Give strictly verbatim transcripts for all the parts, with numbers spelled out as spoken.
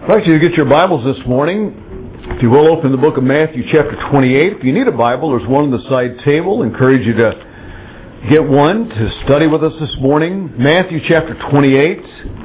I'd like you to get your Bibles this morning. If you will, open the book of Matthew chapter twenty-eight. If you need a Bible, there's one on the side table. I encourage you to get one to study with us this morning. Matthew chapter twenty-eight.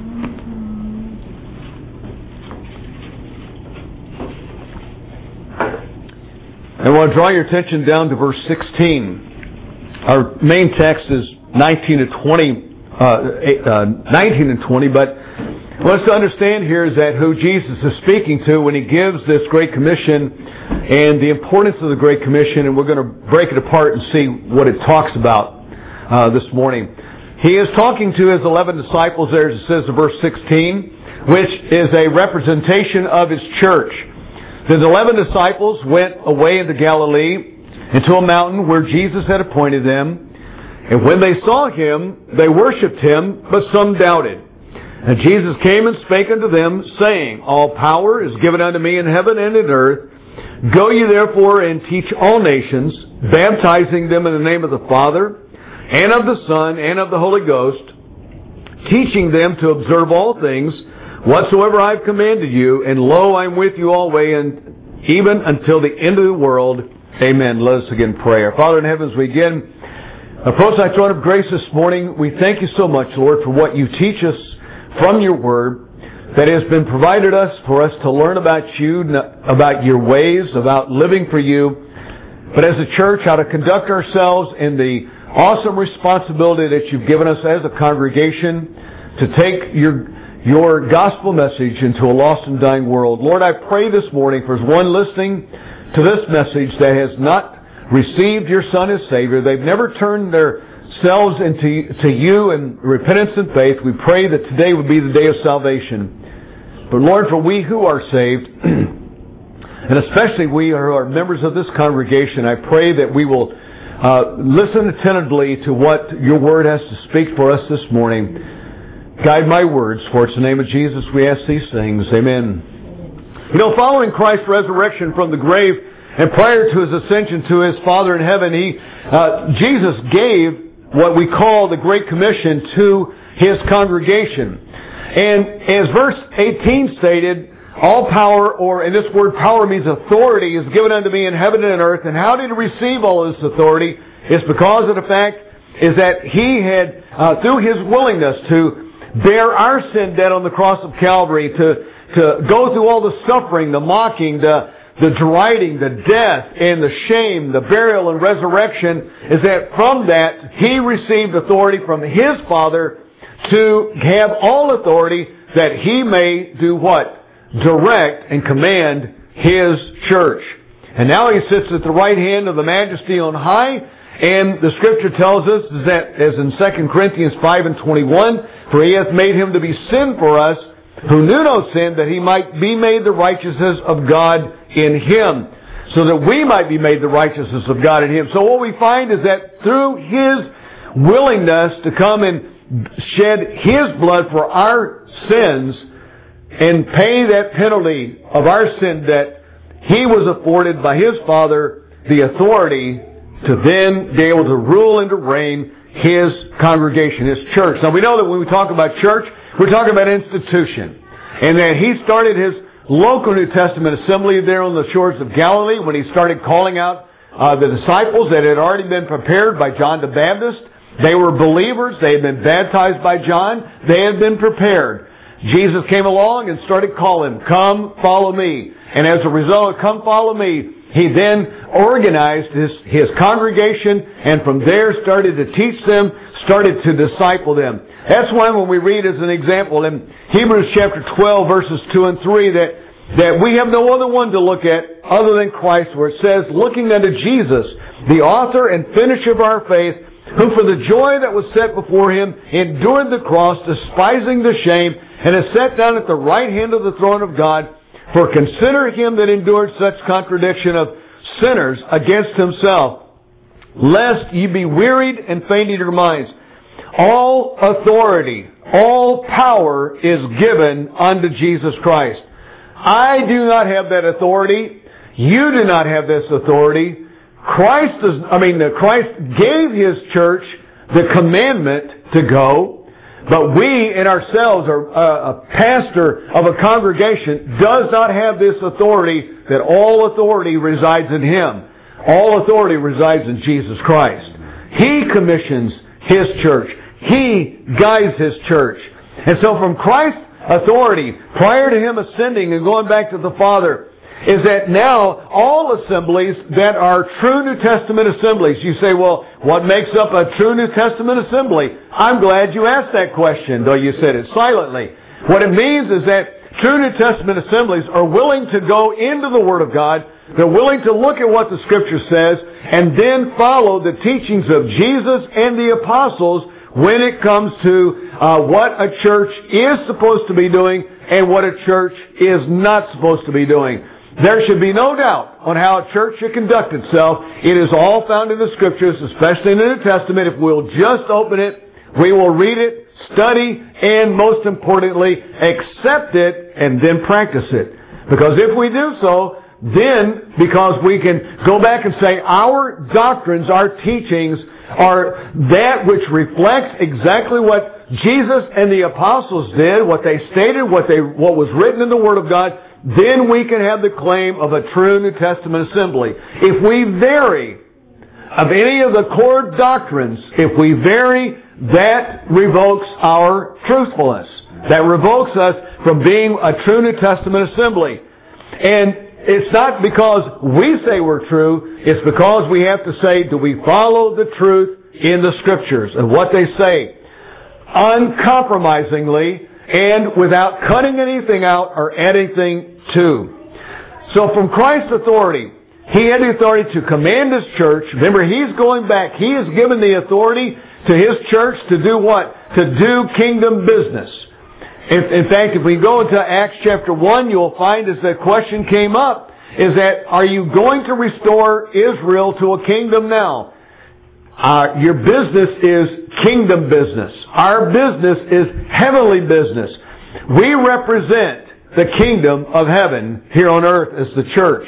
I want to draw your attention down to verse sixteen. Our main text is nineteen to twenty, uh, uh, nineteen and twenty, but what us to understand here is that who Jesus is speaking to when He gives this Great Commission and the importance of the Great Commission, and we're going to break it apart and see what it talks about uh, this morning. He is talking to His eleven disciples there, as it says in verse sixteen, which is a representation of His church. The eleven disciples went away into Galilee, into a mountain where Jesus had appointed them, and when they saw Him, they worshipped Him, but some doubted. And Jesus came and spake unto them, saying, All power is given unto me in heaven and in earth. Go ye therefore and teach all nations, baptizing them in the name of the Father, and of the Son, and of the Holy Ghost, teaching them to observe all things, whatsoever I have commanded you, and lo, I am with you always, and even until the end of the world. Amen. Let us again pray. Our Father in heaven, as we again approach thy throne of grace this morning, we thank you so much, Lord, for what you teach us from your word that has been provided us for us to learn about you, about your ways, about living for you, but as a church, how to conduct ourselves in the awesome responsibility that you've given us as a congregation to take your your gospel message into a lost and dying world. Lord, I pray this morning for one listening to this message that has not received your Son as Savior. They've never turned their selves into to you in repentance and faith. We pray that today would be the day of salvation. But Lord, for we who are saved, and especially we who are members of this congregation, I pray that we will uh, listen attentively to what your word has to speak for us this morning. Guide my words, for it's in the name of Jesus we ask these things. Amen. You know, following Christ's resurrection from the grave and prior to His ascension to His Father in heaven, He uh, Jesus gave what we call the Great Commission to His congregation. And as verse eighteen stated, all power, or in this word power means authority, is given unto me in heaven and in earth. And how did He receive all this authority? It's because of the fact is that He had, uh, through His willingness to bear our sin debt on the cross of Calvary, to, to go through all the suffering, the mocking, the The deriding, the death, and the shame, the burial and resurrection, is that from that He received authority from His Father to have all authority that He may do what? Direct and command His church. And now He sits at the right hand of the Majesty on high, and the Scripture tells us that, as in Second Corinthians five and twenty-one, for He hath made Him to be sin for us, who knew no sin, that He might be made the righteousness of God in Him, so that we might be made the righteousness of God in Him. So what we find is that through His willingness to come and shed His blood for our sins and pay that penalty of our sin debt, He was afforded by His Father the authority to then be able to rule and to reign His congregation, His church. Now we know that when we talk about church, we're talking about institution. And that He started His local New Testament assembly there on the shores of Galilee when He started calling out uh, the disciples that had already been prepared by John the Baptist. They were believers. They had been baptized by John. They had been prepared. Jesus came along and started calling, come, follow me. And as a result of come, follow me, He then organized His, his congregation, and from there started to teach them, started to disciple them. That's why when we read as an example in Hebrews chapter twelve verses two and three that, that we have no other one to look at other than Christ, where it says, looking unto Jesus, the author and finisher of our faith, who for the joy that was set before Him endured the cross, despising the shame, and is set down at the right hand of the throne of God. For consider Him that endured such contradiction of sinners against Himself, lest ye be wearied and faint in your minds. All authority, all power is given unto Jesus Christ. I do not have that authority. You do not have this authority. Christ does, I mean, Christ gave His church the commandment to go, But we in ourselves, or uh, a pastor of a congregation, does not have this authority that all authority resides in Him. All authority resides in Jesus Christ. He commissions His church. He guides His church. And so from Christ's authority, prior to Him ascending and going back to the Father, is that now all assemblies that are true New Testament assemblies, you say, well, what makes up a true New Testament assembly? I'm glad you asked that question, though you said it silently. What it means is that true New Testament assemblies are willing to go into the Word of God. They're willing to look at what the Scripture says and then follow the teachings of Jesus and the apostles when it comes to uh, what a church is supposed to be doing and what a church is not supposed to be doing. There should be no doubt on how a church should conduct itself. It is all found in the Scriptures, especially in the New Testament. If we'll just open it, we will read it, study, and most importantly, accept it and then practice it. Because if we do so, then, because we can go back and say our doctrines, our teachings, are that which reflects exactly what Jesus and the apostles did, what they stated, what they what was written in the Word of God, then we can have the claim of a true New Testament assembly. If we vary of any of the core doctrines, if we vary, that revokes our truthfulness. That revokes us from being a true New Testament assembly. And it's not because we say we're true, it's because we have to say, do we follow the truth in the Scriptures and what they say? Uncompromisingly and without cutting anything out or adding anything to. So from Christ's authority, He had the authority to command His church. Remember, He's going back. He has given the authority to His church to do what? To do kingdom business. In, in fact, if we go into Acts chapter one, you'll find as that question came up, is that, are you going to restore Israel to a kingdom now? Uh, your business is kingdom business. Our business is heavenly business. We represent the kingdom of heaven here on earth as the church.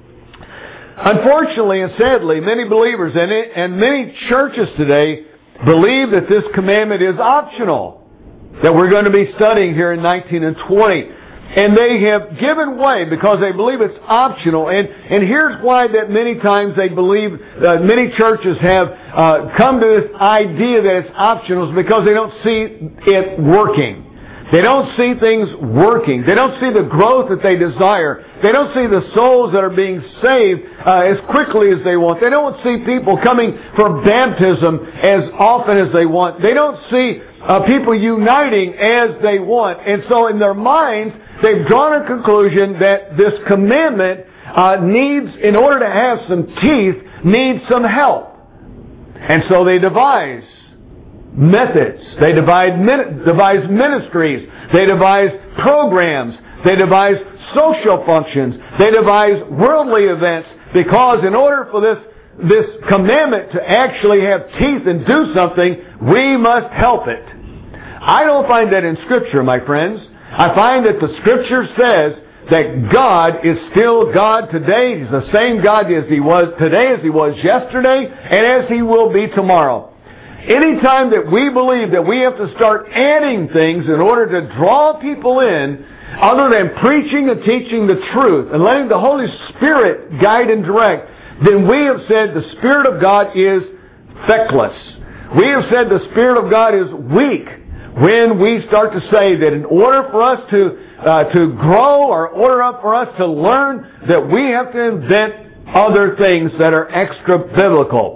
Unfortunately and sadly, many believers and, it, and many churches today believe that this commandment is optional, that we're going to be studying here in nineteen and twenty. And they have given way because they believe it's optional. And, and here's why that many times they believe, uh, many churches have uh, come to this idea that it's optional, is because they don't see it working. They don't see things working. They don't see the growth that they desire. They don't see the souls that are being saved uh, as quickly as they want. They don't see people coming for baptism as often as they want. They don't see uh, people uniting as they want. And so in their minds, they've drawn a conclusion that this commandment uh, needs, in order to have some teeth, needs some help. And so they devise methods. They devise, devise ministries. They devise programs. They devise social functions. They devise worldly events, because in order for this, this commandment to actually have teeth and do something, we must help it. I don't find that in Scripture, my friends. I find that the Scripture says that God is still God today. He's the same God as He was today, as He was yesterday, and as He will be tomorrow. Anytime that we believe that we have to start adding things in order to draw people in, other than preaching and teaching the truth and letting the Holy Spirit guide and direct, then we have said the Spirit of God is feckless. We have said the Spirit of God is weak when we start to say that in order for us to uh, to grow, or order up for us to learn, that we have to invent other things that are extra biblical.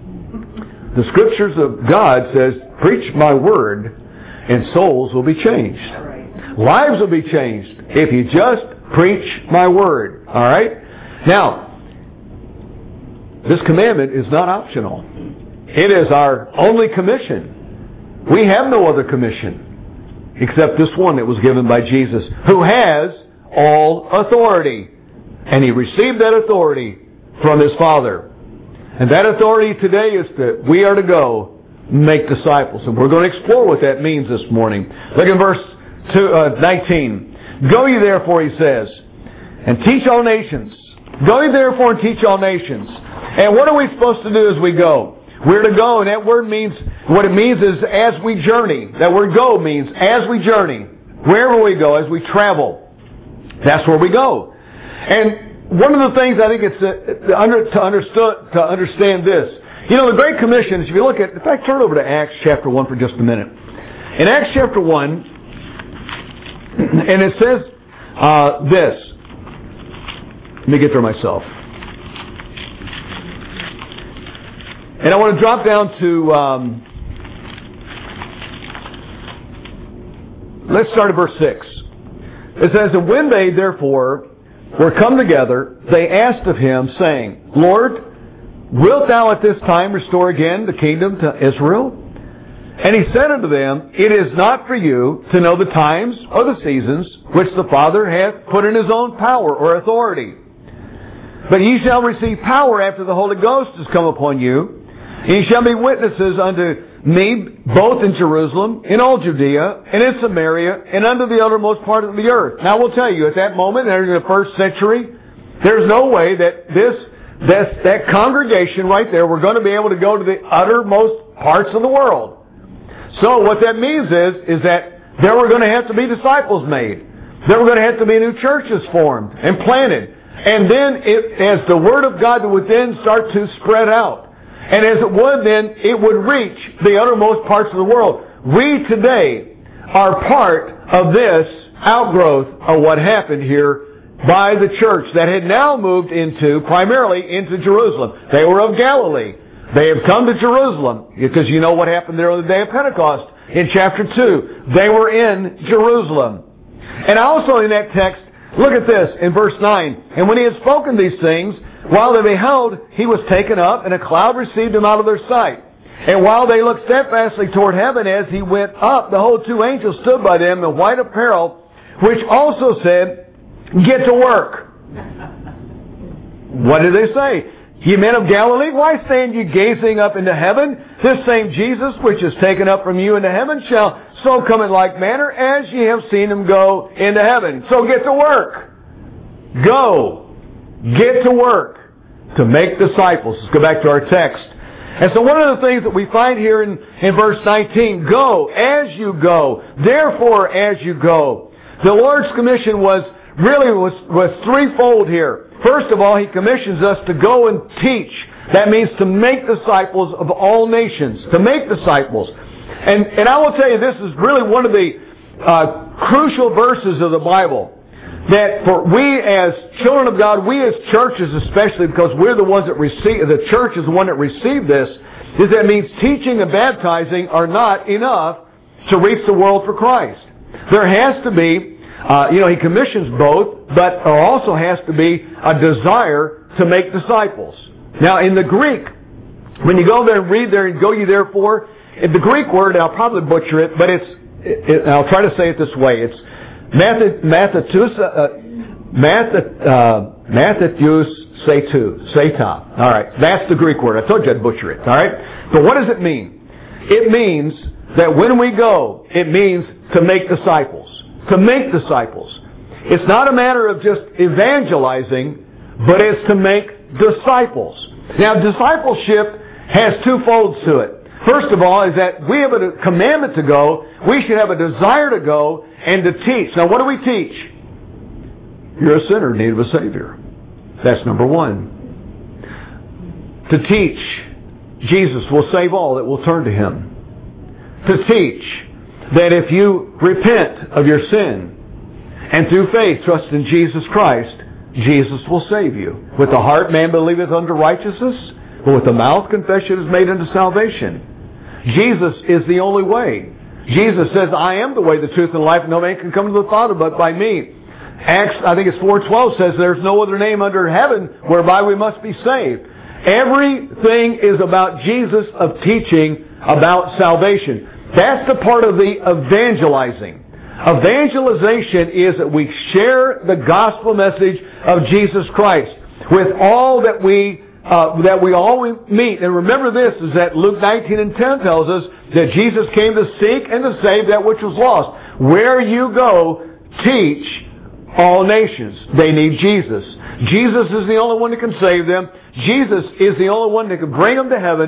The Scriptures of God says, preach my word and souls will be changed. Lives will be changed if you just preach my word. All right? Now, this commandment is not optional. It is our only commission. We have no other commission except this one that was given by Jesus, who has all authority. And He received that authority from His Father. And that authority today is that we are to go make disciples. And we're going to explore what that means this morning. Look in verse two, uh, nineteen. Go ye therefore, He says, and teach all nations. Go ye therefore and teach all nations. And what are we supposed to do as we go? We're to go, and that word means what it means is as we journey. That word go means as we journey. Wherever we go, as we travel, that's where we go. And one of the things I think it's uh, to, under, to, understood, to understand this, you know, the Great Commission, if you look at, in fact, turn over to Acts chapter one for just a minute. In Acts chapter one, and it says uh, this. Let me get there myself. And I want to drop down to, um, let's start at verse six. It says, and when they therefore were come together, they asked of him, saying, Lord, wilt thou at this time restore again the kingdom to Israel? And he said unto them, it is not for you to know the times or the seasons which the Father hath put in his own power or authority. But ye shall receive power after the Holy Ghost is come upon you. And ye shall be witnesses unto me both in Jerusalem, in all Judea, and in Samaria, and unto the uttermost part of the earth. Now I will tell you, at that moment, in the first century, there's no way that this, this that congregation right there were going to be able to go to the uttermost parts of the world. So what that means is, is that there were going to have to be disciples made. There were going to have to be new churches formed and planted. And then it, as the Word of God would then start to spread out. And as it would then, it would reach the uttermost parts of the world. We today are part of this outgrowth of what happened here by the church that had now moved into, primarily into Jerusalem. They were of Galilee. They have come to Jerusalem because you know what happened there on the day of Pentecost in chapter two. They were in Jerusalem. And also in that text, look at this in verse nine. And when he had spoken these things, while they beheld, he was taken up, and a cloud received him out of their sight. And while they looked steadfastly toward heaven as he went up, behold, two angels stood by them in white apparel, which also said, get to work. What did they say? Ye men of Galilee, why stand ye gazing up into heaven? This same Jesus, which is taken up from you into heaven, shall so come in like manner as ye have seen him go into heaven. So get to work. Go. Get to work to make disciples. Let's go back to our text. And so one of the things that we find here in, in verse nineteen, go as you go, therefore as you go. The Lord's commission was really was, was threefold here. First of all, He commissions us to go and teach. That means to make disciples of all nations. To make disciples. And, and I will tell you, this is really one of the uh, crucial verses of the Bible. That for we as children of God, we as churches especially, because we're the ones that receive, the church is the one that received this, is that means teaching and baptizing are not enough to reach the world for Christ. There has to be, uh, you know, He commissions both, but there also has to be a desire to make disciples. Now in the Greek, when you go there and read there and go ye therefore, the Greek word, and I'll probably butcher it, but it's, it, it, I'll try to say it this way, it's Mathatus, uh, Mathatus Setu, Seta. All right, that's the Greek word. I told you I'd butcher it. All right, but what does it mean? It means that when we go, it means to make disciples. To make disciples. It's not a matter of just evangelizing, but it's to make disciples. Now, discipleship has two folds to it. First of all is that we have a commandment to go. We should have a desire to go and to teach. Now what do we teach? You're a sinner in need of a Savior. That's number one. To teach Jesus will save all that will turn to Him. To teach that if you repent of your sin and through faith trust in Jesus Christ, Jesus will save you. With the heart man believeth unto righteousness, but with the mouth confession is made unto salvation. Jesus is the only way. Jesus says, I am the way, the truth, and life, and no man can come to the Father but by me. Acts, I think it's four twelve says, there's no other name under heaven whereby we must be saved. Everything is about Jesus of teaching about salvation. That's the part of the evangelizing. Evangelization is that we share the gospel message of Jesus Christ with all that we Uh, that we all meet. And remember this, is that Luke nineteen and ten tells us that Jesus came to seek and to save that which was lost. Where you go, teach all nations. They need Jesus. Jesus is the only one that can save them. Jesus is the only one that can bring them to heaven.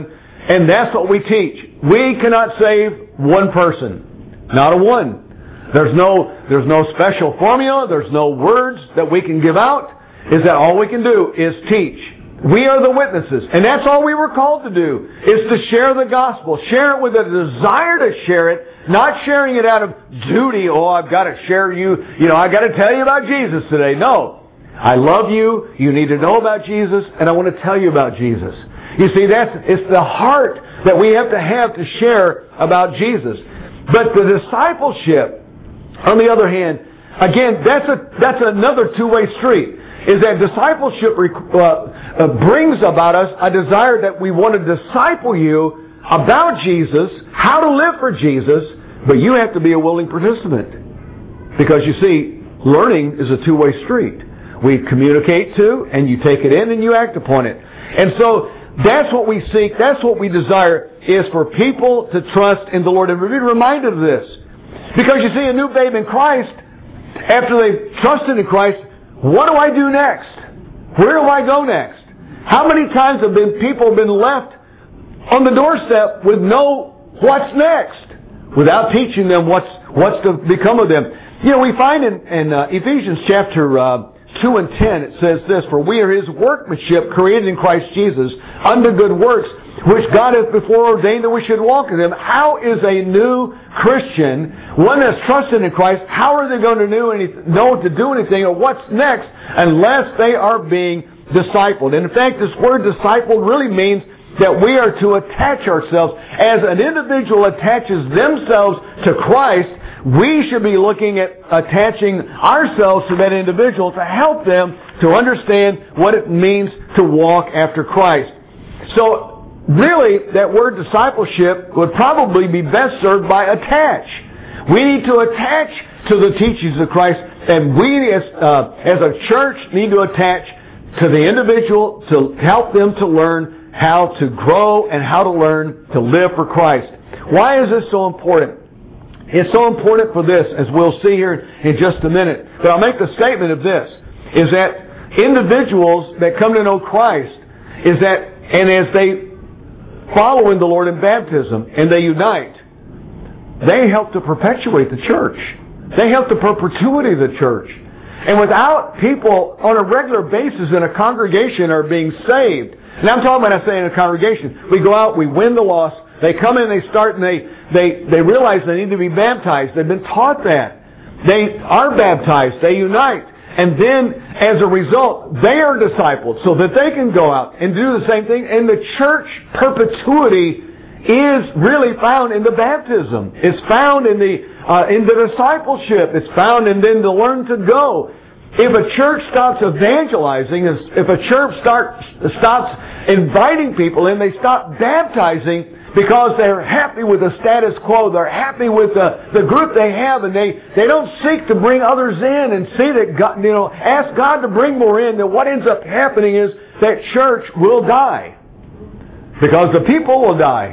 And that's what we teach. We cannot save one person. Not a one. There's no, there's no special formula. There's no words that we can give out. Is that all we can do is teach. We are the witnesses. And that's all we were called to do, is to share the gospel. Share it with a desire to share it, not sharing it out of duty. Oh, I've got to share you. You know, I've got to tell you about Jesus today. No. I love you. You need to know about Jesus. And I want to tell you about Jesus. You see, that's, it's the heart that we have to have to share about Jesus. But the discipleship, on the other hand, again, that's a, that's another two-way street. Is that discipleship uh, uh, brings about us a desire that we want to disciple you about Jesus, how to live for Jesus, but you have to be a willing participant. Because you see, learning is a two-way street. We communicate to, and you take it in, and you act upon it. And so, that's what we seek, that's what we desire, is for people to trust in the Lord. And be reminded of this. Because you see, a new babe in Christ, after they've trusted in Christ, what do I do next? Where do I go next? How many times have been people been left on the doorstep with no what's next, without teaching them what's what's to become of them? You know, we find in, in uh, Ephesians chapter uh, two and ten, it says this, "For we are His workmanship, created in Christ Jesus, unto good works, which God hath before ordained that we should walk in them." How is a new Christian, one that's trusted in Christ, how are they going to know, any, know to do anything or what's next unless they are being discipled? And in fact, this word disciple really means that we are to attach ourselves. As an individual attaches themselves to Christ, we should be looking at attaching ourselves to that individual to help them to understand what it means to walk after Christ. So, really, that word discipleship would probably be best served by attach. We need to attach to the teachings of Christ, and we as, uh, as a church need to attach to the individual to help them to learn how to grow and how to learn to live for Christ. Why is this so important? It's so important for this, as we'll see here in just a minute. But I'll make the statement of this, is that individuals that come to know Christ, is that, and as they follow in the Lord in baptism, and they unite, they help to perpetuate the church. They help the perpetuity of the church. And without people on a regular basis in a congregation are being saved, and I'm talking about, I say in a congregation, we go out, we win the lost, they come in, they start, and they, they, they realize they need to be baptized. They've been taught that. They are baptized. They unite. And then, as a result, they are discipled so that they can go out and do the same thing. And the church perpetuity is really found in the baptism. It's found in the uh, in the discipleship. It's found in then the learn to go. If a church stops evangelizing, if a church starts stops inviting people in, they stop baptizing because they're happy with the status quo, they're happy with the, the group they have, and they, they don't seek to bring others in and see that God, you know, ask God to bring more in, then what ends up happening is that church will die. Because the people will die.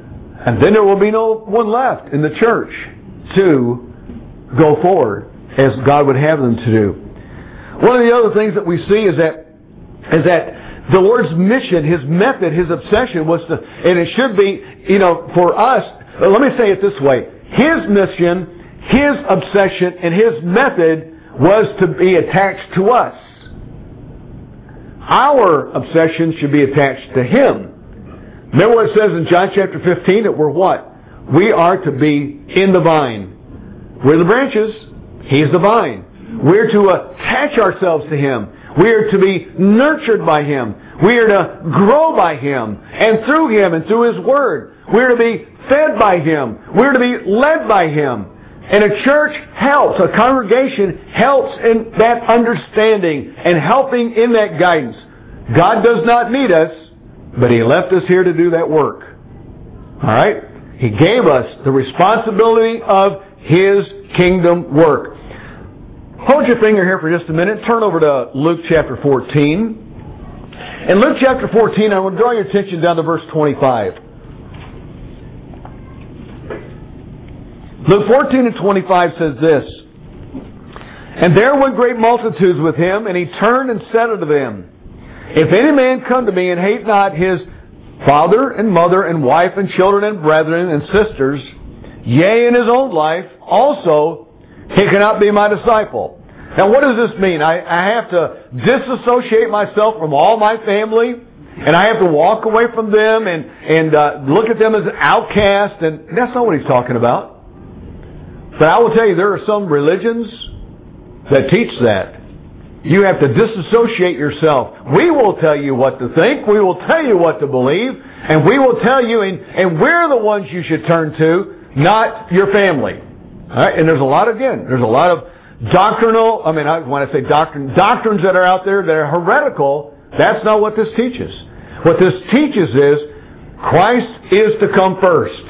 And then there will be no one left in the church to go forward as God would have them to do. One of the other things that we see is that is that the Lord's mission, His method, His obsession was to, and it should be, you know, for us, let me say it this way. His mission, His obsession, and His method was to be attached to us. Our obsession should be attached to Him. Remember what it says in John chapter fifteen, that we're what? We are to be in the vine. We're the branches. He's the vine. We're to attach ourselves to Him. We are to be nurtured by Him. We are to grow by Him and through Him and through His Word. We are to be fed by Him. We are to be led by Him. And a church helps, a congregation helps in that understanding and helping in that guidance. God does not need us, but He left us here to do that work. Alright? He gave us the responsibility of His kingdom work. Hold your finger here for just a minute. Turn over to Luke chapter fourteen. In Luke chapter fourteen, I want to draw your attention down to verse twenty-five. Luke fourteen and twenty-five says this, "And there were great multitudes with Him, and He turned and said unto them, If any man come to me and hate not his father and mother and wife and children and brethren and sisters, yea, in his own life, also he cannot be my disciple. Now what does this mean? I, I have to disassociate myself from all my family, and I have to walk away from them and, and uh, look at them as an outcast, and that's not what he's talking about. But I will tell you, there are some religions that teach that. You have to disassociate yourself. We will tell you what to think. We will tell you what to believe. And we will tell you, and, and we're the ones you should turn to, not your family. All right? And there's a lot, again, there's a lot of doctrinal, I mean, when I say doctrine, doctrines that are out there that are heretical. That's not what this teaches. What this teaches is Christ is to come first.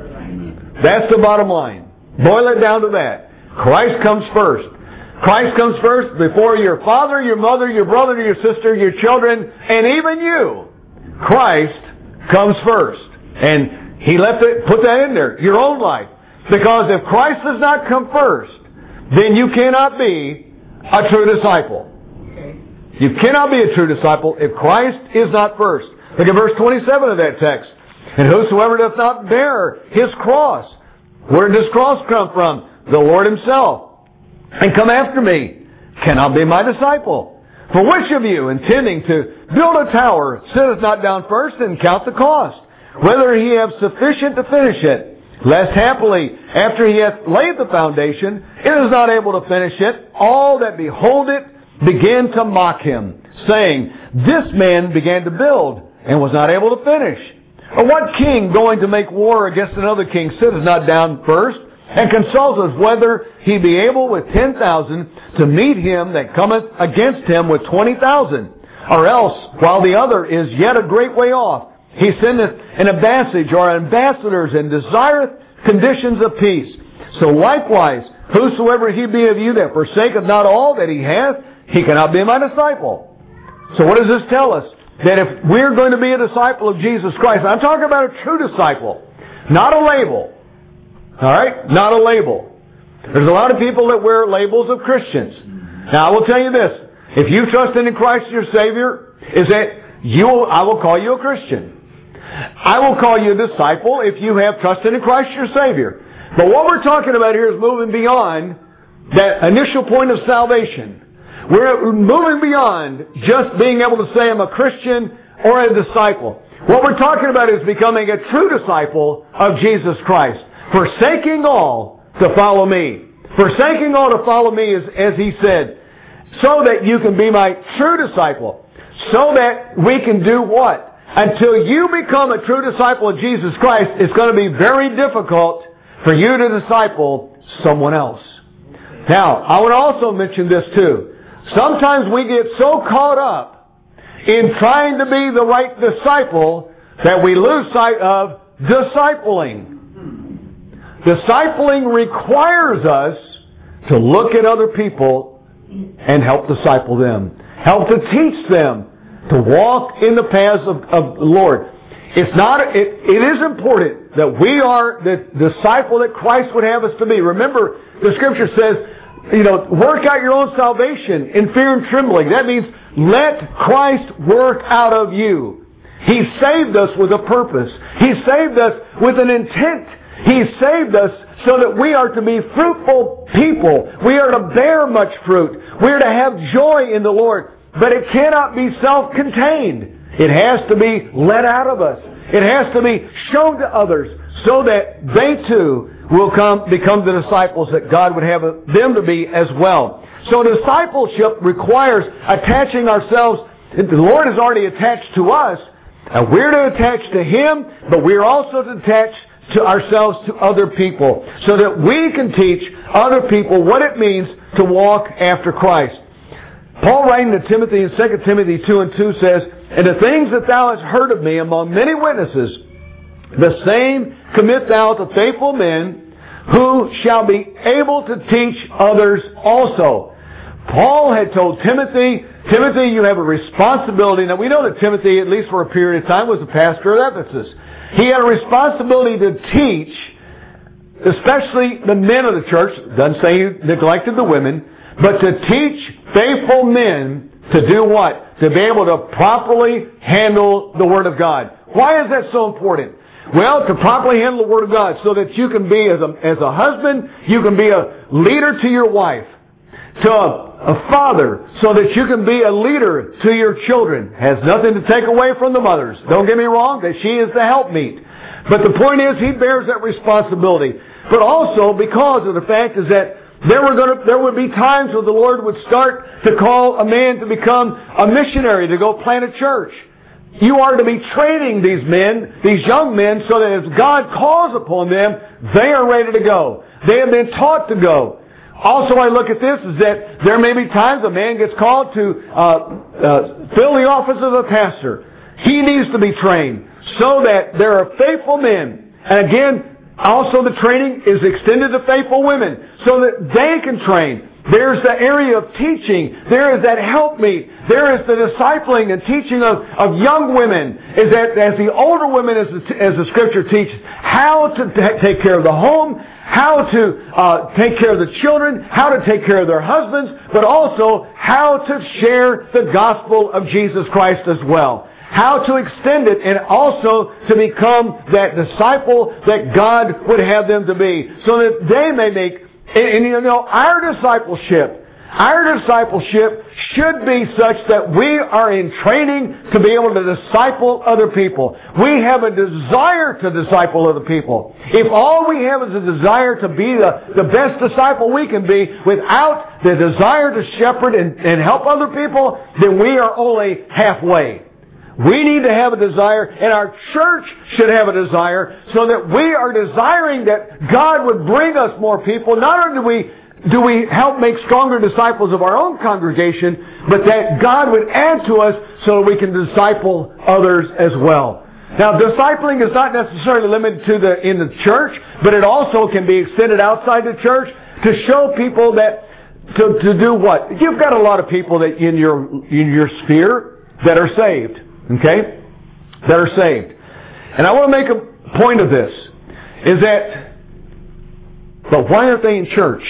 That's the bottom line. Boil it down to that. Christ comes first. Christ comes first before your father, your mother, your brother, your sister, your children, and even you. Christ comes first. And he left it, put that in there, your own life. Because if Christ does not come first, then you cannot be a true disciple. You cannot be a true disciple if Christ is not first. Look at verse twenty-seven of that text. And whosoever doth not bear his cross. Where did this cross come from? The Lord himself. And come after me, cannot be my disciple. For which of you, intending to build a tower, sitteth not down first and count the cost, whether he have sufficient to finish it? Lest happily, after he hath laid the foundation, it is not able to finish it. All that behold it begin to mock him, saying, This man began to build, and was not able to finish. Or what king going to make war against another king sitteth not down first, and consulteth whether he be able with ten thousand to meet him that cometh against him with twenty thousand? Or else, while the other is yet a great way off, he sendeth an ambassage or ambassadors, and desireth conditions of peace. So likewise, whosoever he be of you that forsaketh not all that he hath, he cannot be my disciple. So what does this tell us? That if we're going to be a disciple of Jesus Christ, I'm talking about a true disciple, not a label. Alright? Not a label. There's a lot of people that wear labels of Christians. Now I will tell you this. If you trust in Christ as your Savior, is that you, I will call you a Christian. I will call you a disciple if you have trusted in Christ your Savior. But what we're talking about here is moving beyond that initial point of salvation. We're moving beyond just being able to say I'm a Christian or a disciple. What we're talking about is becoming a true disciple of Jesus Christ. Forsaking all to follow me. Forsaking all to follow me is, as he said, so that you can be my true disciple. So that we can do what? Until you become a true disciple of Jesus Christ, it's going to be very difficult for you to disciple someone else. Now, I would also mention this too. Sometimes we get so caught up in trying to be the right disciple that we lose sight of discipling. Discipling requires us to look at other people and help disciple them. Help to teach them to walk in the paths of, of the Lord. It's not, it, it is important that we are the disciple that Christ would have us to be. Remember, the Scripture says, you know, work out your own salvation in fear and trembling. That means let Christ work out of you. He saved us with a purpose. He saved us with an intent. He saved us so that we are to be fruitful people. We are to bear much fruit. We are to have joy in the Lord. But it cannot be self-contained. It has to be let out of us. It has to be shown to others so that they too will come become the disciples that God would have them to be as well. So discipleship requires attaching ourselves. The Lord is already attached to us, and we're to attach to Him, but we're also to attach to ourselves to other people so that we can teach other people what it means to walk after Christ. Paul writing to Timothy in Second Timothy two and two says, And the things that thou hast heard of me among many witnesses, the same commit thou to faithful men who shall be able to teach others also. Paul had told Timothy, Timothy, you have a responsibility. Now we know that Timothy, at least for a period of time, was the pastor of Ephesus. He had a responsibility to teach, especially the men of the church. Doesn't say he neglected the women, but to teach faithful men to do what? to be able to properly handle the Word of God. Why is that so important? Well, to properly handle the Word of God so that you can be, as a, as a husband, you can be a leader to your wife. To a, a father, so that you can be a leader to your children. Has nothing to take away from the mothers. Don't get me wrong, that she is the helpmeet. But the point is, he bears that responsibility. But also, because of the fact is that there were going to, there would be times where the Lord would start to call a man to become a missionary, to go plant a church. You are to be training these men, these young men, so that as God calls upon them, they are ready to go. They have been taught to go. Also, I look at this is that there may be times a man gets called to uh, uh, fill the office of a pastor. He needs to be trained so that there are faithful men. And again, also the training is extended to faithful women so that they can train. There's the area of teaching. There is that helpmeet. There is the discipling and teaching of, of young women. Is that as the older women, as the, as the Scripture teaches, how to t- take care of the home, how to uh, take care of the children, how to take care of their husbands, but also how to share the gospel of Jesus Christ as well. How to extend it and also to become that disciple that God would have them to be. So that they may make, and, and you know, our discipleship, our discipleship should be such that we are in training to be able to disciple other people. We have a desire to disciple other people. If all we have is a desire to be the, the best disciple we can be without the desire to shepherd and, and help other people, then we are only halfway. We need to have a desire, and our church should have a desire, so that we are desiring that God would bring us more people. Not only do we do we help make stronger disciples of our own congregation, but that God would add to us so that we can disciple others as well. Now, discipling is not necessarily limited to the in the church, but it also can be extended outside the church to show people that to, to do what? You've got a lot of people that in your in your sphere that are saved. Okay? That are saved. And I want to make a point of this, is that, but why aren't they in church?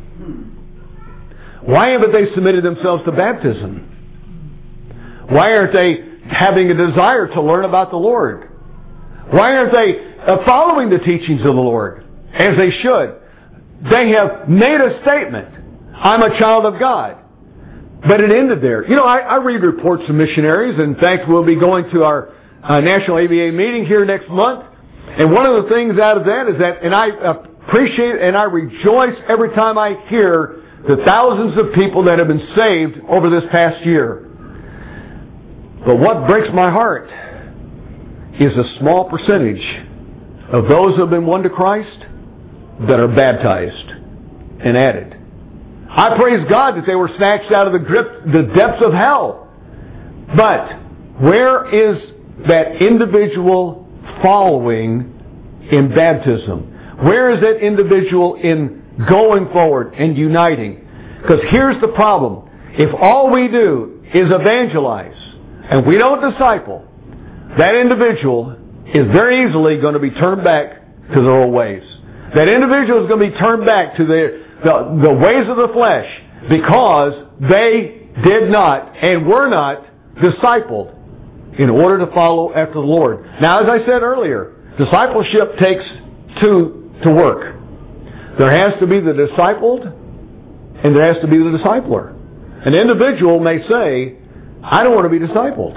Why haven't they submitted themselves to baptism? Why aren't they having a desire to learn about the Lord? Why aren't they following the teachings of the Lord as they should? They have made a statement, I'm a child of God. But it ended there. You know, I, I read reports from missionaries. In fact, we'll be going to our uh, National A B A meeting here next month. And one of the things out of that is that, and I appreciate and I rejoice every time I hear the thousands of people that have been saved over this past year. But what breaks my heart is a small percentage of those who have been won to Christ that are baptized and added. I praise God that they were snatched out of the grip, the depths of hell. But where is that individual following in baptism? Where is that individual in going forward and uniting? Because here's the problem. If all we do is evangelize and we don't disciple, that individual is very easily going to be turned back to their old ways. That individual is going to be turned back to their The, the ways of the flesh, because they did not and were not discipled in order to follow after the Lord. Now, as I said earlier, discipleship takes two to work. There has to be the discipled and there has to be the discipler. An individual may say, I don't want to be discipled.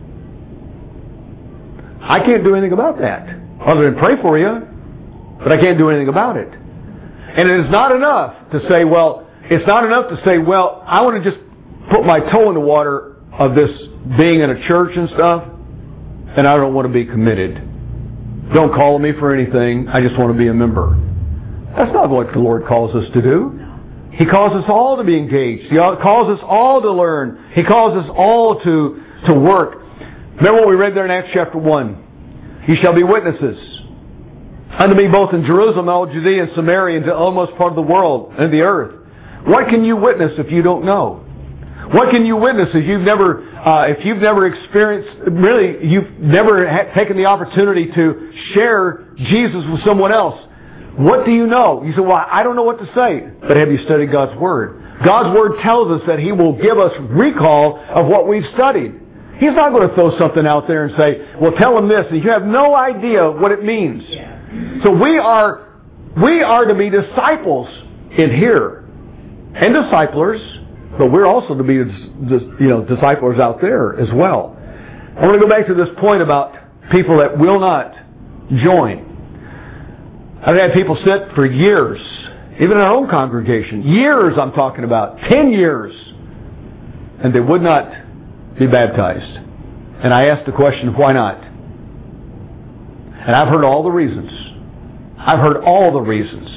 I can't do anything about that other than pray for you, but I can't do anything about it. And it is not enough to say, well, it's not enough to say, well, I want to just put my toe in the water of this being in a church and stuff, and I don't want to be committed. Don't call me for anything. I just want to be a member. That's not what the Lord calls us to do. He calls us all to be engaged. He calls us all to learn. He calls us all to, to work. Remember what we read there in Acts chapter one. You shall be witnesses unto me both in Jerusalem, all Judea and Samaria, and to almost part of the world and the earth. What can you witness if you don't know? What can you witness if you've never, uh, if you've never experienced, really, you've never ha- taken the opportunity to share Jesus with someone else? What do you know? You say, well, I don't know what to say. But have you studied God's Word? God's Word tells us that He will give us recall of what we've studied. He's not going to throw something out there and say, well, tell them this, and you have no idea what it means. So we are, we are to be disciples in here, and disciplers, but we're also to be, you know, disciplers out there as well. I want to go back to this point about people that will not join. I've had people sit for years, even in our own congregation, years I'm talking about, ten years, and they would not be baptized. And I asked the question, why not? And I've heard all the reasons. I've heard all the reasons.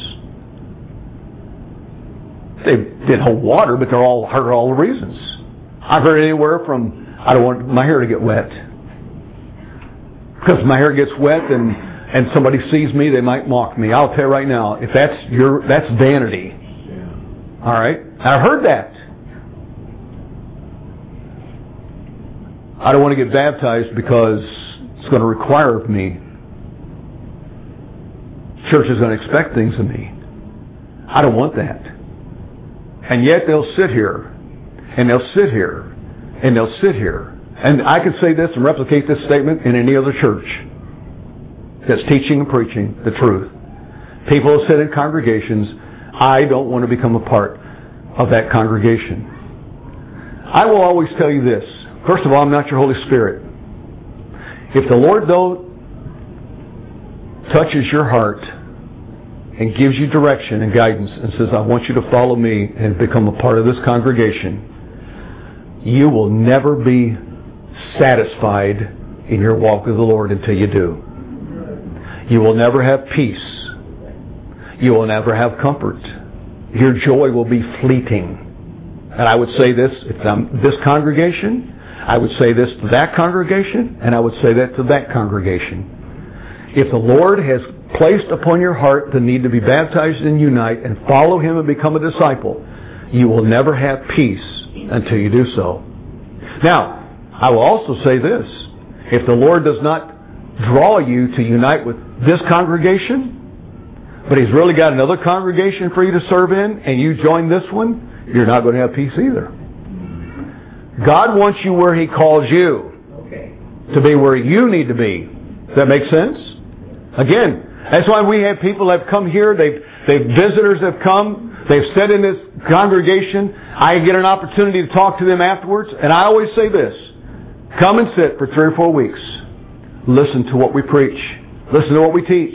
They didn't hold water, but they're all heard all the reasons. I've heard anywhere from, I don't want my hair to get wet. Because if my hair gets wet and, and somebody sees me, they might mock me. I'll tell you right now, if that's your, that's vanity. All right? And I've heard that. I don't want to get baptized because it's going to require of me. Church is going to expect things of me. I don't want that. And yet they'll sit here, and they'll sit here, and they'll sit here. And I could say this and replicate this statement in any other church that's teaching and preaching the truth. People have said in congregations, I don't want to become a part of that congregation. I will always tell you this. First of all, I'm not your Holy Spirit. If the Lord, though, touches your heart and gives you direction and guidance and says, I want you to follow me and become a part of this congregation, you will never be satisfied in your walk with the Lord until you do. You will never have peace. You will never have comfort. Your joy will be fleeting. And I would say this, if I'm this congregation, I would say this to that congregation, and I would say that to that congregation. If the Lord has placed upon your heart the need to be baptized and unite and follow Him and become a disciple, you will never have peace until you do so. Now, I will also say this. If the Lord does not draw you to unite with this congregation, but He's really got another congregation for you to serve in, and you join this one, you're not going to have peace either. God wants you where He calls you to be where you need to be. Does that make sense? Again, that's why we have people that have come here, they've, they've visitors have come, they've sat in this congregation. I get an opportunity to talk to them afterwards, and I always say this, come and sit for three or four weeks. Listen to what we preach. Listen to what we teach.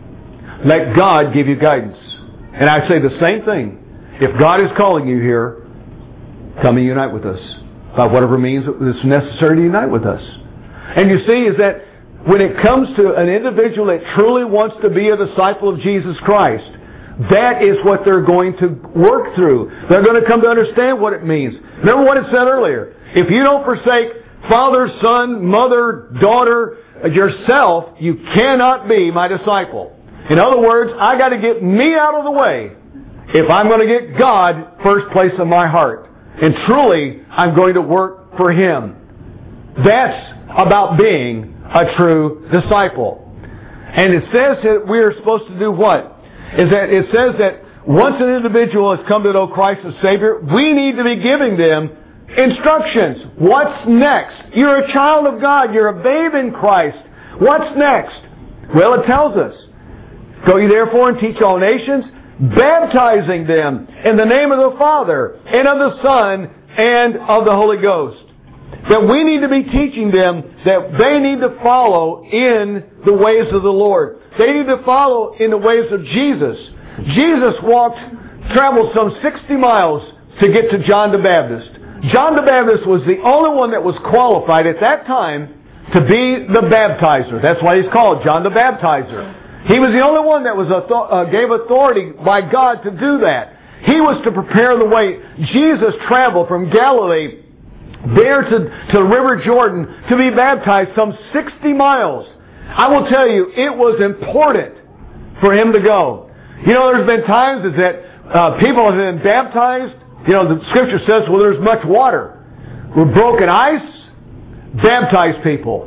Let God give you guidance. And I say the same thing. If God is calling you here, come and unite with us. By whatever means it's necessary to unite with us. And you see is that when it comes to an individual that truly wants to be a disciple of Jesus Christ, that is what they're going to work through. They're going to come to understand what it means. Remember what it said earlier. If you don't forsake father, son, mother, daughter, yourself, you cannot be my disciple. In other words, I got to get me out of the way if I'm going to get God first place in my heart. And truly, I'm going to work for Him. That's about being a true disciple. And it says that we are supposed to do what? Is that it says that once an individual has come to know Christ as Savior, we need to be giving them instructions. What's next? You're a child of God. You're a babe in Christ. What's next? Well, it tells us, go ye therefore and teach all nations, baptizing them in the name of the Father and of the Son and of the Holy Ghost. That we need to be teaching them that they need to follow in the ways of the Lord. They need to follow in the ways of Jesus. Jesus walked, traveled some sixty miles to get to John the Baptist. John the Baptist was the only one that was qualified at that time to be the baptizer. That's why he's called John the Baptizer. He was the only one that was uh, gave authority by God to do that. He was to prepare the way. Jesus traveled from Galilee there to, to the River Jordan to be baptized some sixty miles. I will tell you, it was important for Him to go. You know, there's been times is that uh, people have been baptized. You know, the Scripture says, well, there's much water. With broken ice, baptize people.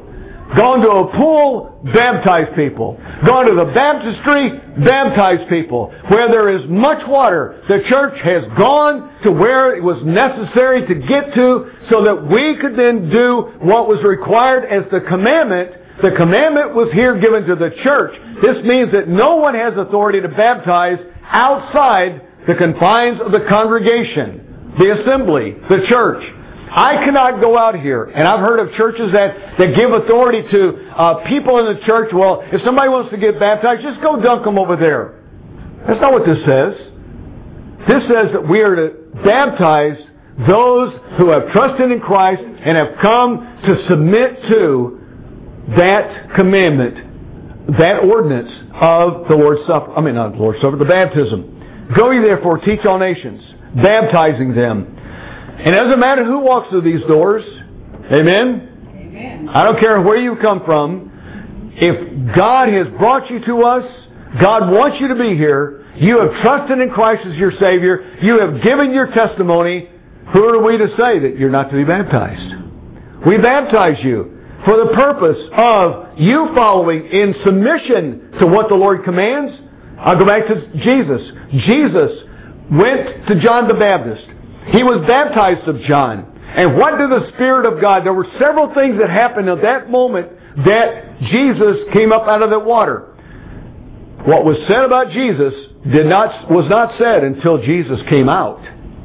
Gone to a pool, baptize people. Gone to the baptistry, baptize people. Where there is much water, the church has gone to where it was necessary to get to so that we could then do what was required as the commandment. The commandment was here given to the church. This means that no one has authority to baptize outside the confines of the congregation, the assembly, the church. I cannot go out here, and I've heard of churches that, that give authority to uh, people in the church. Well, if somebody wants to get baptized, just go dunk them over there. That's not what this says. This says that we are to baptize those who have trusted in Christ and have come to submit to that commandment, that ordinance of the Lord's Supper. I mean, not the Lord's Supper, the baptism. Go ye therefore, teach all nations, baptizing them. And it doesn't matter who walks through these doors. Amen? Amen. I don't care where you come from. If God has brought you to us, God wants you to be here. You have trusted in Christ as your Savior. You have given your testimony. Who are we to say that you're not to be baptized? We baptize you for the purpose of you following in submission to what the Lord commands. I'll go back to Jesus. Jesus went to John the Baptist. He was baptized of John. And what did the Spirit of God... There were several things that happened at that moment that Jesus came up out of the water. What was said about Jesus did not was not said until Jesus came out.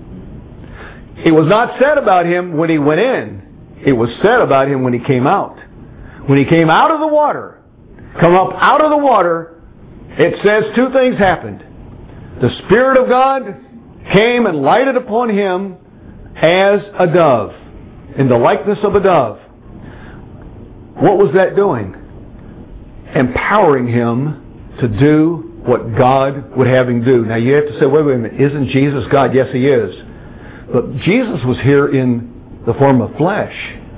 It was not said about Him when He went in. It was said about Him when He came out. When He came out of the water, come up out of the water, it says two things happened. The Spirit of God came and lighted upon Him as a dove, in the likeness of a dove. What was that doing? Empowering Him to do what God would have Him do. Now you have to say, wait, wait a minute, isn't Jesus God? Yes, He is. But Jesus was here in the form of flesh.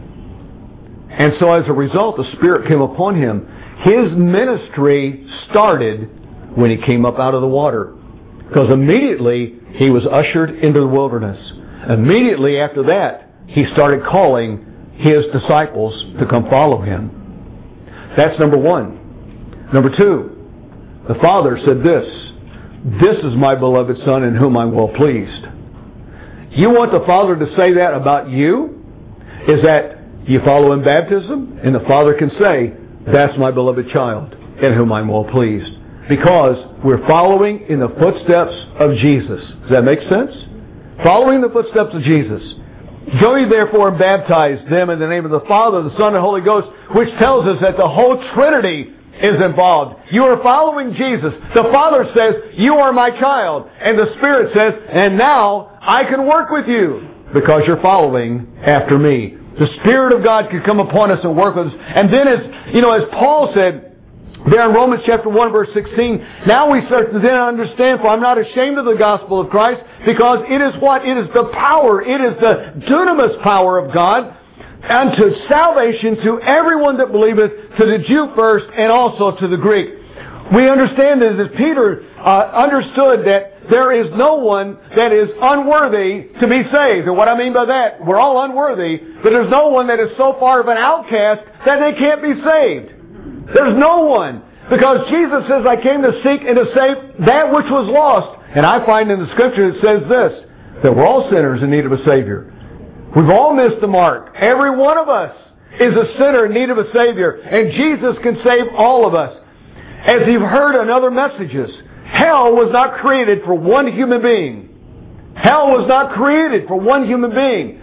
And so as a result, the Spirit came upon Him. His ministry started when He came up out of the water. Because immediately He was ushered into the wilderness. Immediately after that, He started calling His disciples to come follow Him. That's number one. Number two, the Father said this, "This is my beloved Son in whom I'm well pleased." You want the Father to say that about you? Is that you follow in baptism, and the Father can say, "That's my beloved child in whom I'm well pleased." Because we're following in the footsteps of Jesus. Does that make sense? Following the footsteps of Jesus. Go ye therefore and baptize them in the name of the Father, the Son, and the Holy Ghost, which tells us that the whole Trinity is involved. You are following Jesus. The Father says, "You are my child." And the Spirit says, "And now I can work with you because you're following after me." The Spirit of God can come upon us and work with us. And then as, you know, as Paul said, there in Romans chapter one verse sixteen, now we start to then understand, for I'm not ashamed of the gospel of Christ, because it is what? It is the power, it is the dunamis power of God unto salvation to everyone that believeth, to the Jew first and also to the Greek. We understand that as Peter uh, understood that there is no one that is unworthy to be saved. And what I mean by that, we're all unworthy, but there's no one that is so far of an outcast that they can't be saved. There's no one. Because Jesus says, "I came to seek and to save that which was lost." And I find in the Scripture it says this, that we're all sinners in need of a Savior. We've all missed the mark. Every one of us is a sinner in need of a Savior. And Jesus can save all of us. As you've heard in other messages, hell was not created for one human being. Hell was not created for one human being.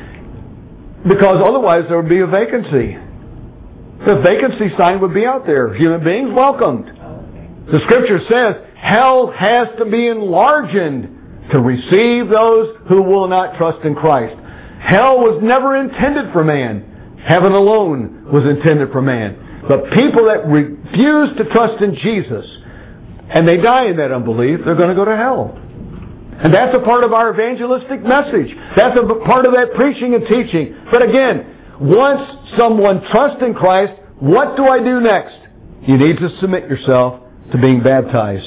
Because otherwise there would be a vacancy. The vacancy sign would be out there. Human beings welcomed. The Scripture says hell has to be enlarged to receive those who will not trust in Christ. Hell was never intended for man. Heaven alone was intended for man. But people that refuse to trust in Jesus and they die in that unbelief, they're going to go to hell. And that's a part of our evangelistic message. That's a part of that preaching and teaching. But again, once someone trusts in Christ, what do I do next? You need to submit yourself to being baptized.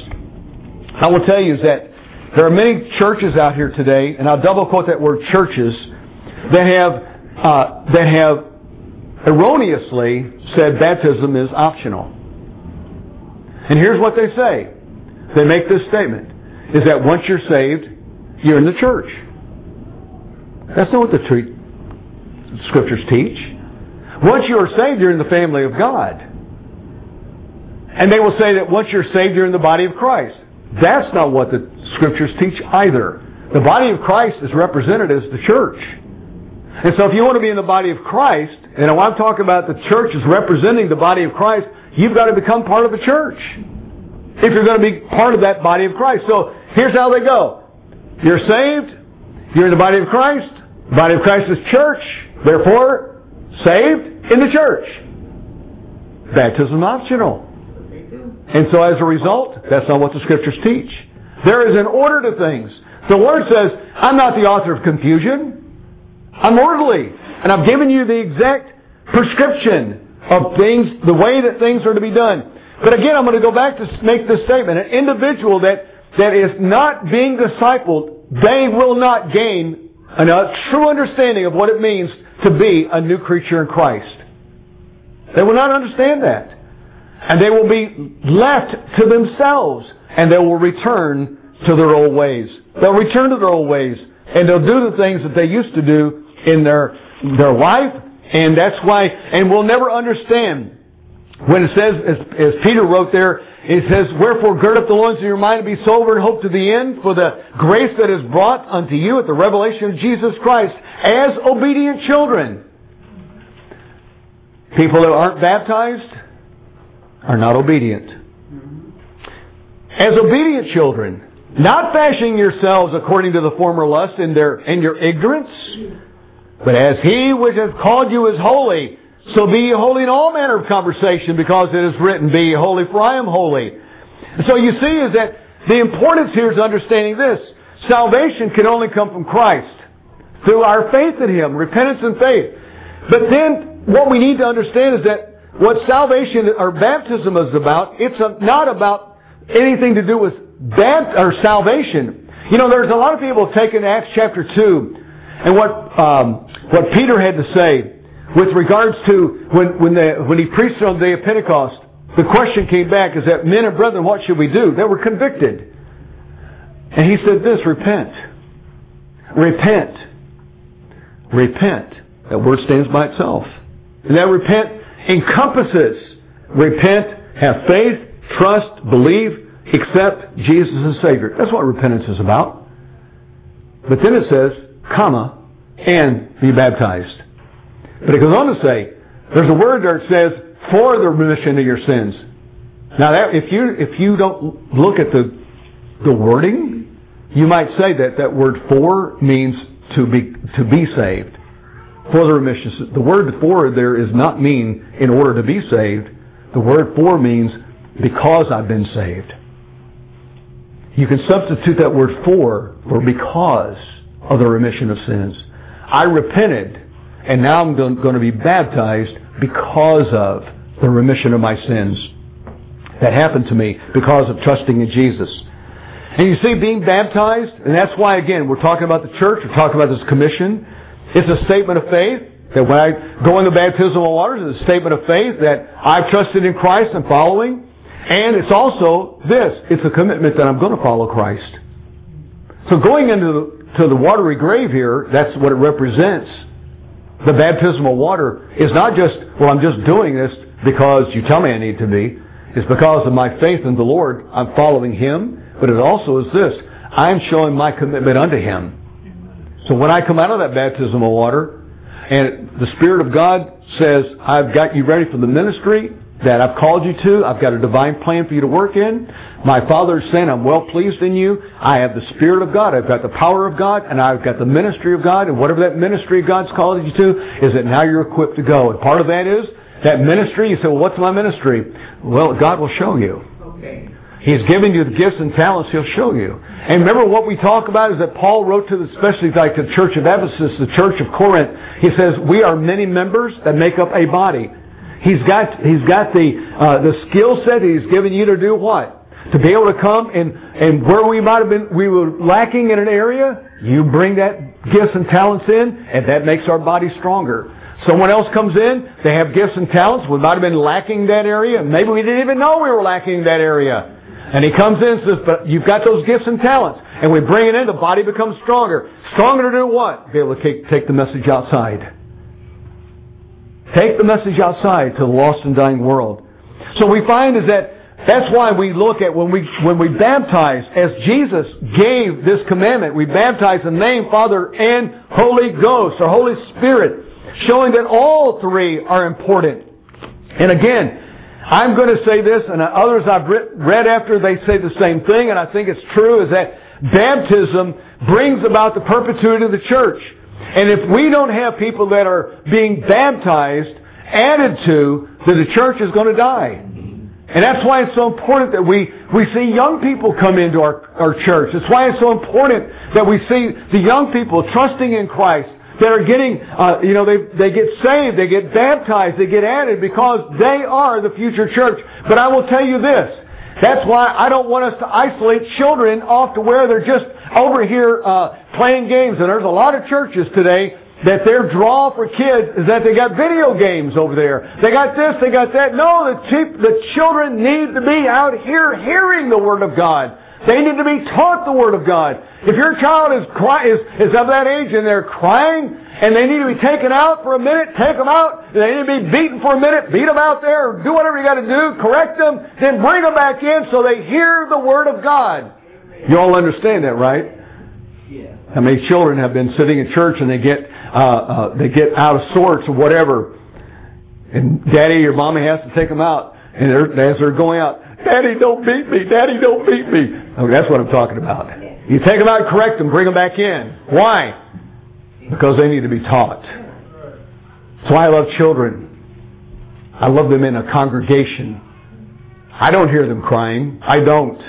I will tell you is that there are many churches out here today, and I'll double quote that word churches, that have uh, that have erroneously said baptism is optional. And here's what they say. They make this statement, is that once you're saved, you're in the church. That's not what the tre- Scriptures teach. Once you are saved, you're in the family of God. And they will say that once you're saved, you're in the body of Christ. That's not what the Scriptures teach either. The body of Christ is represented as the church. And so if you want to be in the body of Christ, and when I'm talking about the church as representing the body of Christ, you've got to become part of the church if you're going to be part of that body of Christ. So here's how they go. You're saved. You're in the body of Christ. The body of Christ is church. Therefore, saved in the church. Baptism optional. And so as a result, that's not what the Scriptures teach. There is an order to things. The Word says, I'm not the author of confusion. I'm orderly. And I've given you the exact prescription of things, the way that things are to be done. But again, I'm going to go back to make this statement. An individual that, that is not being discipled, they will not gain a true understanding of what it means to be a new creature in Christ. They will not understand that. And they will be left to themselves. And they will return to their old ways. They'll return to their old ways. And they'll do the things that they used to do in their, their life. And that's why, and we'll never understand when it says, as, as Peter wrote there, it says, wherefore gird up the loins of your mind and be sober and hope to the end for the grace that is brought unto you at the revelation of Jesus Christ as obedient children. People that aren't baptized are not obedient. As obedient children, not fashioning yourselves according to the former lust in their in your ignorance, but as He which hath called you is holy, so be ye holy in all manner of conversation, because it is written, be ye holy, for I am holy. And so you see is that the importance here is understanding this. Salvation can only come from Christ through our faith in Him, repentance and faith. But then what we need to understand is that what salvation or baptism is about, it's not about anything to do with bapt- or salvation. You know, there's a lot of people taking Acts chapter two and what um, what Peter had to say with regards to when when, the, when he preached on the day of Pentecost. The question came back is that, men and brethren, what should we do? They were convicted. And he said this, repent. Repent. Repent. That word stands by itself. And that repent encompasses repent, have faith, trust, believe, accept Jesus as Savior. That's what repentance is about. But then it says, comma, and be baptized. But it goes on to say, there's a word there that says, for the remission of your sins. Now, that, if you if you don't look at the the wording, you might say that that word for means to be to be saved. For the remission. The word for there is not mean in order to be saved. The word for means because I've been saved. You can substitute that word for for because of the remission of sins. I repented and now I'm going to be baptized because of the remission of my sins. That happened to me because of trusting in Jesus. And you see, being baptized, and that's why, again, we're talking about the church, we're talking about this commission. It's a statement of faith that when I go in the baptismal waters, it's a statement of faith that I've trusted in Christ and following. And it's also this, it's a commitment that I'm going to follow Christ. So going into the, to the watery grave here, that's what it represents. The baptismal water is not just, well, I'm just doing this because you tell me I need to be. It's because of my faith in the Lord. I'm following Him. But it also is this, I'm showing my commitment unto Him. So when I come out of that baptismal water, and the Spirit of God says, I've got you ready for the ministry that I've called you to. I've got a divine plan for you to work in. My Father is saying, I'm well pleased in you. I have the Spirit of God. I've got the power of God. And I've got the ministry of God. And whatever that ministry of God's called you to, is that now you're equipped to go. And part of that is, that ministry, you say, well, what's my ministry? Well, God will show you. Okay. He's given you the gifts and talents. He'll show you. And remember what we talk about is that Paul wrote to, the, especially like the church of Ephesus, the church of Corinth. He says, we are many members that make up a body. He's got, he's got the, uh, the skill set He's given you to do what? To be able to come and, and where we might have been, we were lacking in an area, you bring that gifts and talents in, and that makes our body stronger. Someone else comes in, they have gifts and talents. We might have been lacking that area. Maybe we didn't even know we were lacking that area. And he comes in and says, but you've got those gifts and talents. And we bring it in, the body becomes stronger. Stronger to do what? Be able to take, take the message outside. Take the message outside to the lost and dying world. So we find is that that's why we look at when we when we baptize, as Jesus gave this commandment, we baptize in the name, Father, and Holy Ghost, or Holy Spirit, showing that all three are important. And again, I'm going to say this, and others I've read after, they say the same thing, and I think it's true, is that baptism brings about the perpetuity of the church. And if we don't have people that are being baptized added to, then the church is going to die. And that's why it's so important that we, we see young people come into our, our church. That's why it's so important that we see the young people trusting in Christ, that are getting, uh, you know, they they get saved, they get baptized, they get added, because they are the future church. But I will tell you this, that's why I don't want us to isolate children off to where they're just over here uh, playing games. And there's a lot of churches today that their draw for kids is that they got video games over there. They got this, they got that. No, the, cheap, the children need to be out here hearing the Word of God. They need to be taught the Word of God. If your child is, cry, is is of that age and they're crying and they need to be taken out for a minute, take them out. They need to be beaten for a minute, beat them out there, do whatever you got to do, correct them, then bring them back in so they hear the Word of God. You all understand that, right? Yeah. How many children have been sitting in church and they get uh, uh, they get out of sorts or whatever, and Daddy or Mommy has to take them out, and they're, as they're going out, Daddy, don't beat me. Daddy, don't beat me. Oh, that's what I'm talking about. You take them out, correct them, bring them back in. Why? Because they need to be taught. That's why I love children. I love them in a congregation. I don't hear them crying. I don't.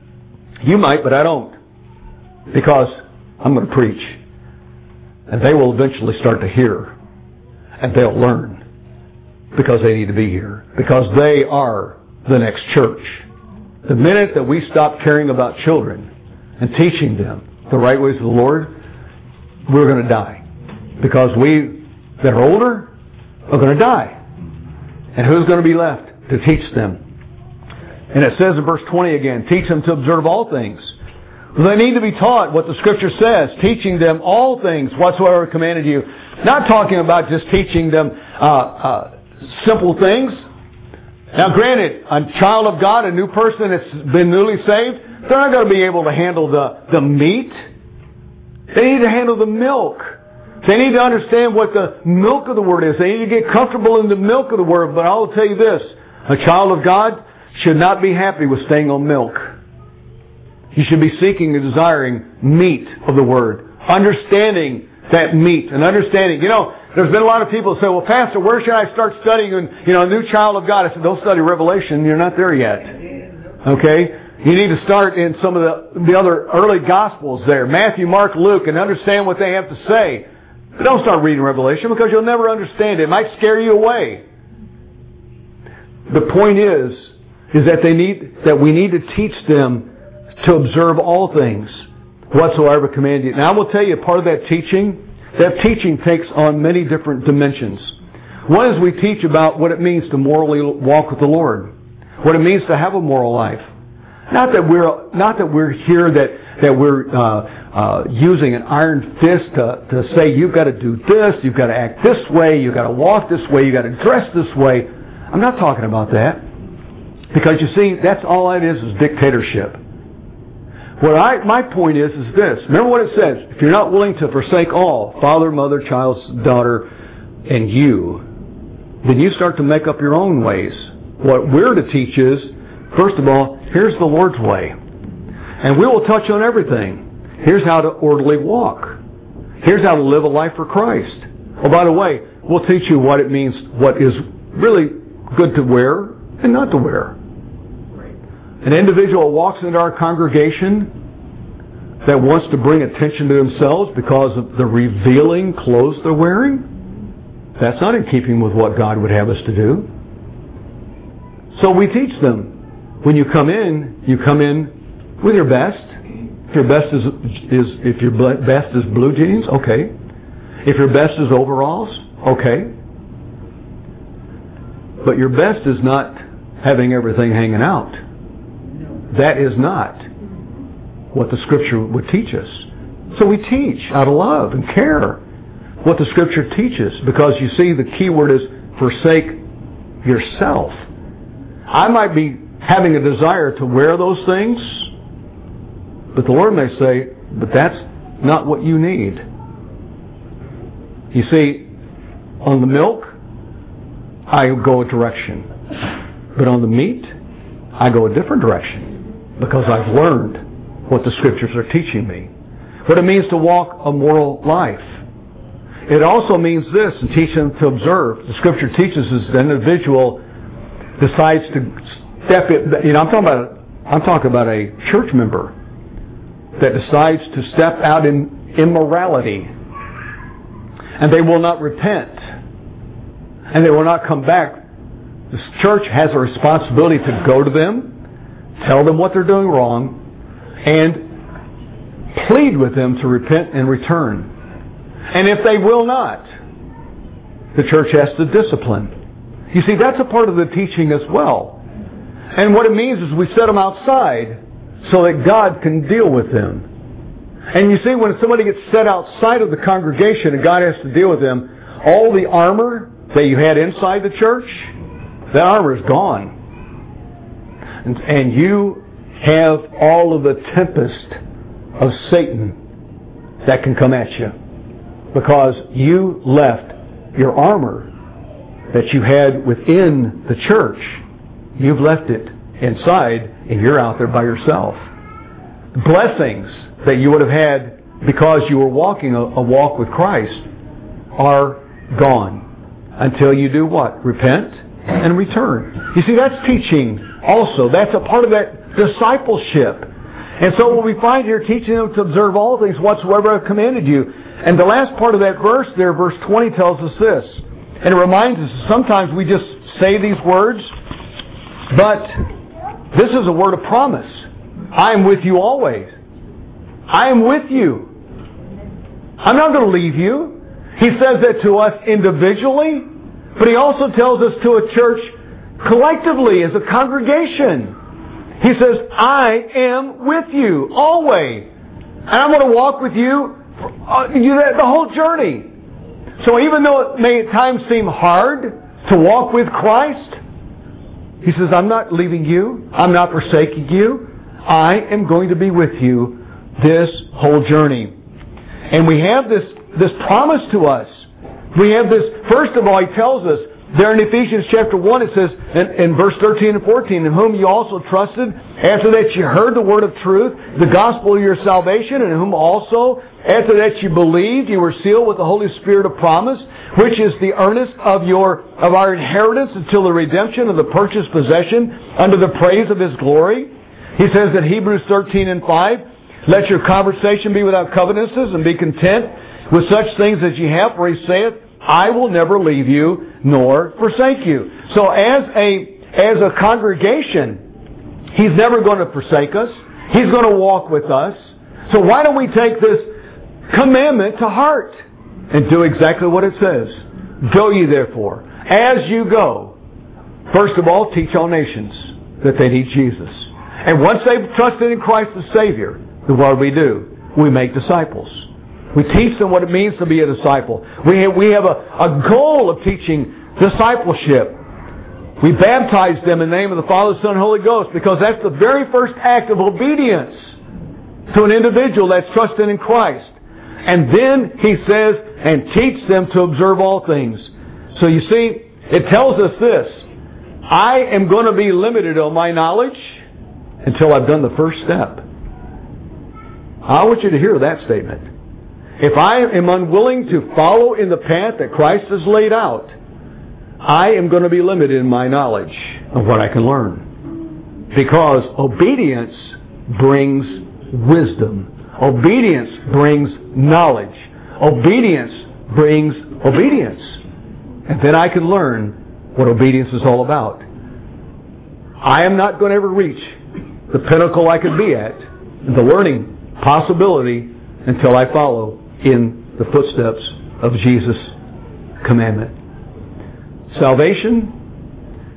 You might, but I don't. Because I'm going to preach. And they will eventually start to hear. And they'll learn. Because they need to be here. Because they are the next church. The minute that we stop caring about children and teaching them the right ways of the Lord, we're going to die. Because we that are older are going to die. And who's going to be left to teach them? And it says in verse twenty again, teach them to observe all things. They need to be taught what the Scripture says, teaching them all things whatsoever I commanded you. Not talking about just teaching them uh, uh, simple things. Now granted, a child of God, a new person that's been newly saved, they're not going to be able to handle the, the meat. They need to handle the milk. They need to understand what the milk of the Word is. They need to get comfortable in the milk of the Word. But I will tell you this, a child of God should not be happy with staying on milk. You should be seeking and desiring meat of the Word. Understanding that meat and understanding. You know, there's been a lot of people who say, well, Pastor, where should I start studying, you know, a new child of God? I said, don't study Revelation. You're not there yet. Okay? You need to start in some of the, the other early Gospels there. Matthew, Mark, Luke, and understand what they have to say. But don't start reading Revelation because you'll never understand it. It might scare you away. The point is, is that they need, that we need to teach them to observe all things whatsoever command you. Now I will tell you, part of that teaching, that teaching takes on many different dimensions. One is we teach about what it means to morally walk with the Lord. What it means to have a moral life. Not that we're not that we're here that that we're uh, uh, using an iron fist to to say you've got to do this, you've got to act this way, you've got to walk this way, you've got to dress this way. I'm not talking about that, because you see, that's all it is is dictatorship. What I my point is is this. Remember what it says: if you're not willing to forsake all, father, mother, child, daughter, and you, then you start to make up your own ways. What we're to teach is, first of all, here's the Lord's way. And we will touch on everything. Here's how to orderly walk. Here's how to live a life for Christ. Oh, by the way, we'll teach you what it means, what is really good to wear and not to wear. An individual walks into our congregation that wants to bring attention to themselves because of the revealing clothes they're wearing. That's not in keeping with what God would have us to do. So we teach them. When you come in, you come in with your best. If your best is, is if your best is blue jeans, okay. If your best is overalls, okay. But your best is not having everything hanging out. That is not what the Scripture would teach us. So we teach out of love and care what the Scripture teaches, because you see the key word is forsake yourself. I might be having a desire to wear those things, but the Lord may say, but that's not what you need. You see, on the milk, I go a direction. But on the meat, I go a different direction, because I've learned what the Scriptures are teaching me. What it means to walk a moral life. It also means this, and teach them to observe. The Scripture teaches us the individual decides to step it. You know, I'm talking about I'm talking about a church member that decides to step out in immorality, and they will not repent, and they will not come back. The church has a responsibility to go to them, tell them what they're doing wrong, and plead with them to repent and return. And if they will not, the church has to discipline. You see, that's a part of the teaching as well. And what it means is we set them outside so that God can deal with them. And you see, when somebody gets set outside of the congregation and God has to deal with them, all the armor that you had inside the church, that armor is gone. And, and you have all of the tempest of Satan that can come at you, because you left your armor that you had within the church. You've left it inside, and you're out there by yourself. Blessings that you would have had because you were walking a, a walk with Christ are gone until you do what? Repent and return. You see, that's teaching also. That's a part of that discipleship. And so what we find here, teaching them to observe all things whatsoever I've commanded you. And the last part of that verse there, verse twenty, tells us this. And it reminds us, sometimes we just say these words, but this is a word of promise. I am with you always. I am with you. I'm not going to leave you. He says that to us individually, but He also tells us to a church collectively as a congregation. He says, I am with you always. And I'm going to walk with you, uh, you the whole journey. So even though it may at times seem hard to walk with Christ, He says, I'm not leaving you. I'm not forsaking you. I am going to be with you this whole journey. And we have this, this promise to us. We have this, first of all, He tells us, there in Ephesians chapter one, it says, in, in verse thirteen and fourteen, in whom you also trusted, after that you heard the word of truth, the gospel of your salvation, and in whom also, after that you believed, you were sealed with the Holy Spirit of promise, which is the earnest of your of our inheritance until the redemption of the purchased possession unto the praise of His glory. He says in Hebrews thirteen and five, let your conversation be without covetousness, and be content with such things as ye have, for He saith, I will never leave you nor forsake you. So as a as a congregation, He's never going to forsake us. He's going to walk with us. So why don't we take this commandment to heart and do exactly what it says? Go ye therefore, as you go, first of all, teach all nations that they need Jesus. And once they've trusted in Christ as Savior, then what do we do? We make disciples. We teach them what it means to be a disciple. We have, we have a, a goal of teaching discipleship. We baptize them in the name of the Father, Son, and Holy Ghost, because that's the very first act of obedience to an individual that's trusted in Christ. And then He says, and teach them to observe all things. So you see, it tells us this. I am going to be limited on my knowledge until I've done the first step. I want you to hear that statement. If I am unwilling to follow in the path that Christ has laid out, I am going to be limited in my knowledge of what I can learn. Because obedience brings wisdom. Obedience brings knowledge. Obedience brings obedience. And then I can learn what obedience is all about. I am not going to ever reach the pinnacle I could be at, the learning possibility, until I follow in the footsteps of Jesus' commandment. Salvation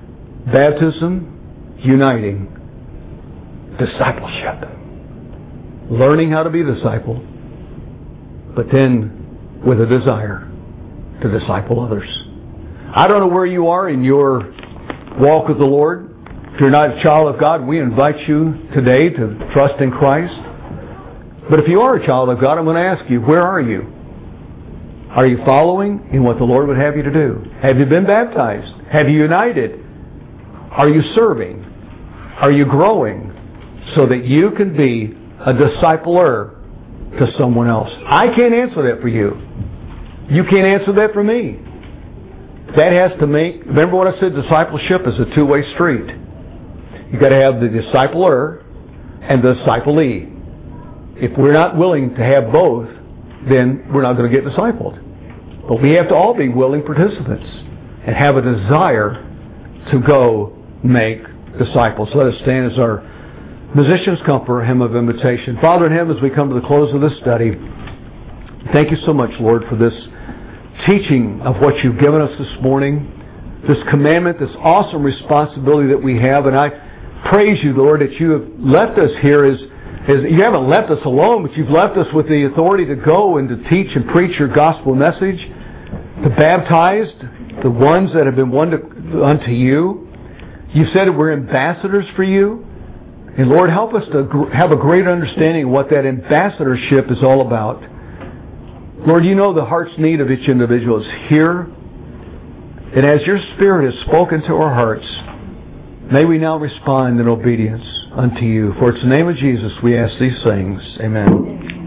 Baptism, uniting. Discipleship. Learning how to be a disciple, but then with a desire to disciple others. I don't know where you are in your walk with the Lord. If you're not a child of God, we invite you today to trust in Christ. But if you are a child of God, I'm going to ask you, where are you? Are you following in what the Lord would have you to do? Have you been baptized? Have you united? Are you serving? Are you growing so that you can be a discipler to someone else? I can't answer that for you. You can't answer that for me. That has to make, remember what I said, discipleship is a two-way street. You've got to have the discipler and the disciplee. If we're not willing to have both, then we're not going to get discipled. But we have to all be willing participants and have a desire to go make disciples. Let us stand as our musicians come for a hymn of invitation. Father in heaven, as we come to the close of this study, thank you so much, Lord, for this teaching of what you've given us this morning, this commandment, this awesome responsibility that we have. And I praise you, Lord, that you have left us here as, as you haven't left us alone, but you've left us with the authority to go and to teach and preach your gospel message, to baptize the ones that have been won to, unto you. You said we're ambassadors for you. And Lord, help us to have a greater understanding of what that ambassadorship is all about. Lord, you know the heart's need of each individual is here. And as your Spirit has spoken to our hearts, may we now respond in obedience unto you. For it's the name of Jesus we ask these things. Amen.